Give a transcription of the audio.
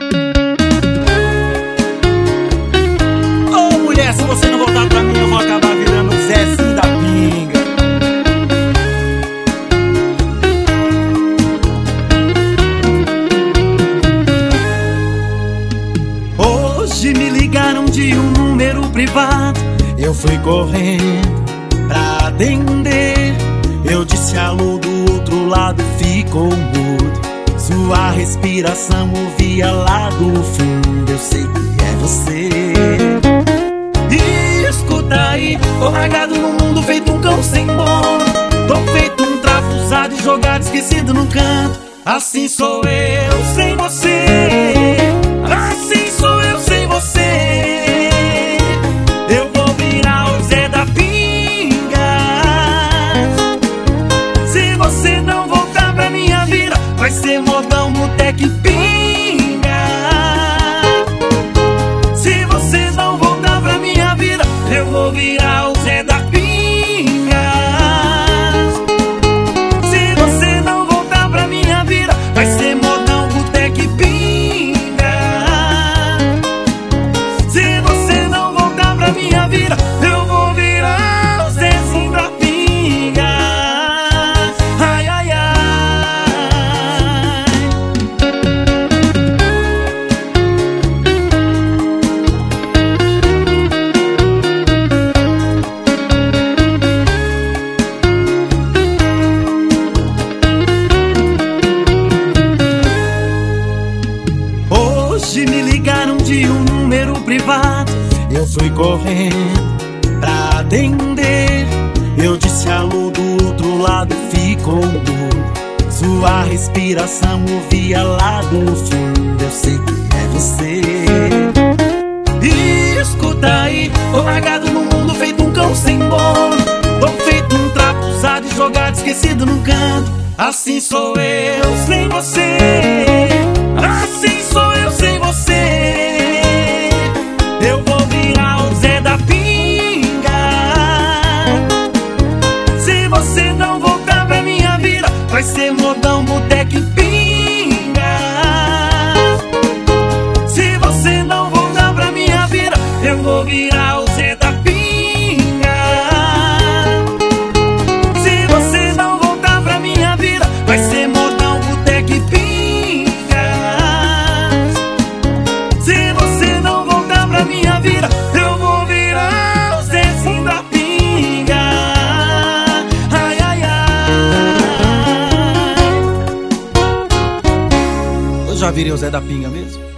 Ô mulher, se você não voltar pra mim, eu vou acabar virando o Zezinho da Pinga. Hoje me ligaram de um número privado, eu fui correndo pra atender. Eu disse alô, do outro lado ficou mudo. Sua respiração ouvia lá do fundo. Eu sei que é você. E escuta aí, tô largado no mundo feito um cão sem dono. Tô feito um trapo usado e jogado, esquecido num canto. Assim sou eu sem você. Assim sou eu sem você. Eu vou virar o Zé da Pinga. Se você não voltar pra minha vida, vai ser modão, boteco e pinga. Se você não voltar pra minha vida, eu vou virar o Zé da Pinga. Se você não voltar pra minha vida, vai ser modão, boteco e pinga. Se você não voltar pra minha vida, eu vou virar o Zezinho da Pinga. Ai, ai, ai. Hoje me ligaram de um número privado, eu fui correndo pra atender. Eu disse alô, do outro lado ficou mudo. Sua respiração ouvia lá do fundo. Eu sei que é você. E escuta aí, tô largado no mundo feito um cão sem dono. Tô feito um trapo usado e jogado, esquecido num canto. Assim sou eu sem você. Assim sou eu sem você. Eu vou virar o Zé da Pinga. Se você não voltar pra minha vida, vai ser modão, boteco e pinga. Se você não voltar pra minha vida, eu vou virar o Zé da Pinga. Se você não voltar pra minha vida, vai ser modão, boteco e pinga. Se você não voltar pra minha vida, eu vou virar o Zezinho da Pinga. Ai, ai, ai. Eu já virei o Zé da Pinga mesmo?